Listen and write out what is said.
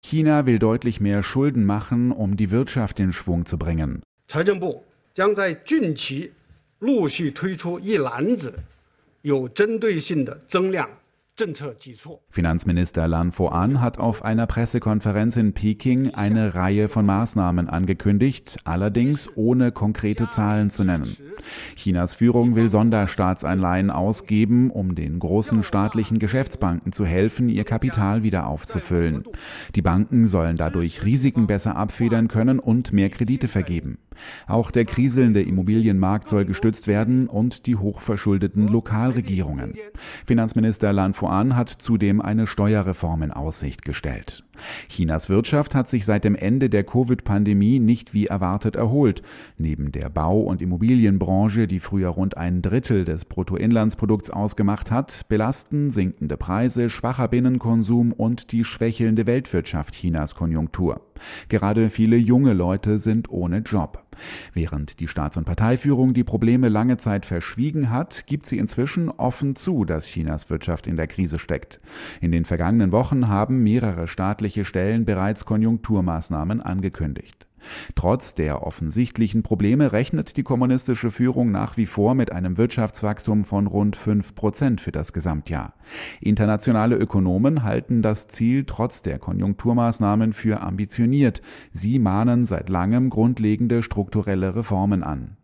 China will deutlich mehr Schulden machen, um die Wirtschaft in Schwung zu bringen. 财政部将在近期陆续推出一篮子有针对性的增量 Finanzminister Lan Fo'an hat auf einer Pressekonferenz in Peking eine Reihe von Maßnahmen angekündigt, allerdings ohne konkrete Zahlen zu nennen. Chinas Führung will Sonderstaatsanleihen ausgeben, um den großen staatlichen Geschäftsbanken zu helfen, ihr Kapital wieder aufzufüllen. Die Banken sollen dadurch Risiken besser abfedern können und mehr Kredite vergeben. Auch der kriselnde Immobilienmarkt soll gestützt werden und die hochverschuldeten Lokalregierungen. Finanzminister Lan Fo'an hat zudem eine Steuerreform in Aussicht gestellt. Chinas Wirtschaft hat sich seit dem Ende der Covid-Pandemie nicht wie erwartet erholt. Neben der Bau- und Immobilienbranche, die früher rund 1/3 des Bruttoinlandsprodukts ausgemacht hat, belasten sinkende Preise, schwacher Binnenkonsum und die schwächelnde Weltwirtschaft Chinas Konjunktur. Gerade viele junge Leute sind ohne Job. Während die Staats- und Parteiführung die Probleme lange Zeit verschwiegen hat, gibt sie inzwischen offen zu, dass Chinas Wirtschaft in der Krise steckt. In den vergangenen Wochen haben mehrere staatliche Stellen bereits Konjunkturmaßnahmen angekündigt. Trotz der offensichtlichen Probleme rechnet die kommunistische Führung nach wie vor mit einem Wirtschaftswachstum von rund 5% für das Gesamtjahr. Internationale Ökonomen halten das Ziel trotz der Konjunkturmaßnahmen für ambitioniert. Sie mahnen seit langem grundlegende strukturelle Reformen an.